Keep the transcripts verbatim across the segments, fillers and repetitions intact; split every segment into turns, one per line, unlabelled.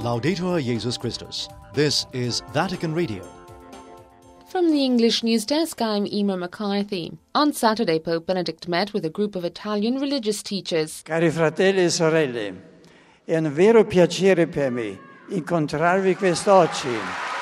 Laudetur Jesus Christus. This is Vatican Radio.
From the English News Desk, I'm Emer McCarthy. On Saturday, Pope Benedict met with a group of Italian religious teachers.
Cari fratelli e sorelle, è un vero piacere per me incontrarvi quest'oggi.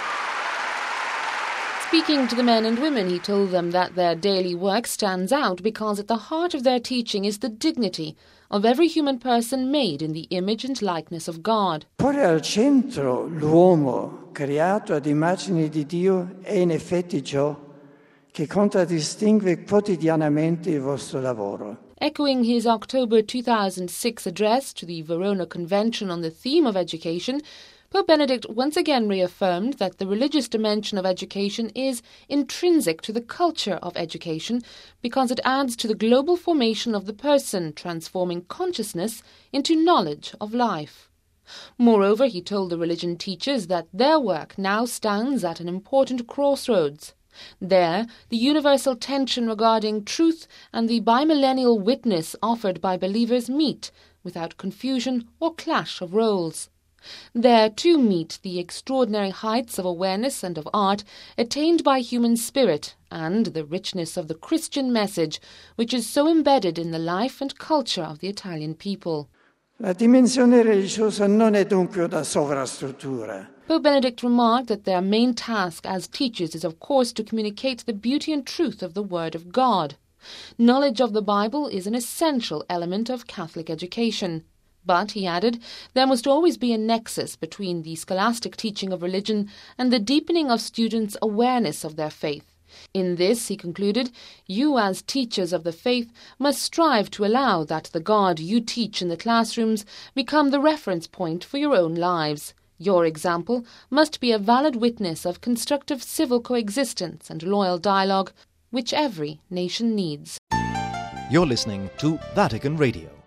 Speaking to the men and women, he told them that their daily work stands out because at the heart of their teaching is the dignity of every human person made in the image and likeness of God.
Porre al centro l'uomo creato ad immagine di Dio è in effetti ciò che contraddistingue quotidianamente il vostro lavoro.
Echoing his October two thousand six address to the Verona Convention on the theme of education, Pope Benedict once again reaffirmed that the religious dimension of education is intrinsic to the culture of education because it adds to the global formation of the person, transforming consciousness into knowledge of life. Moreover, he told the religion teachers that their work now stands at an important crossroads. There, the universal tension regarding truth and the bimillennial witness offered by believers meet without confusion or clash of roles. There, too, meet the extraordinary heights of awareness and of art attained by human spirit and the richness of the Christian message, which is so embedded in the life and culture of the Italian people.
La dimensione religiosa non è dunque una sovrastruttura.
Pope Benedict remarked that their main task as teachers is, of course, to communicate the beauty and truth of the Word of God. Knowledge of the Bible is an essential element of Catholic education. But, he added, there must always be a nexus between the scholastic teaching of religion and the deepening of students' awareness of their faith. In this, he concluded, you as teachers of the faith must strive to allow that the God you teach in the classrooms become the reference point for your own lives. Your example must be a valid witness of constructive civil coexistence and loyal dialogue, which every nation needs.
You're listening to Vatican Radio.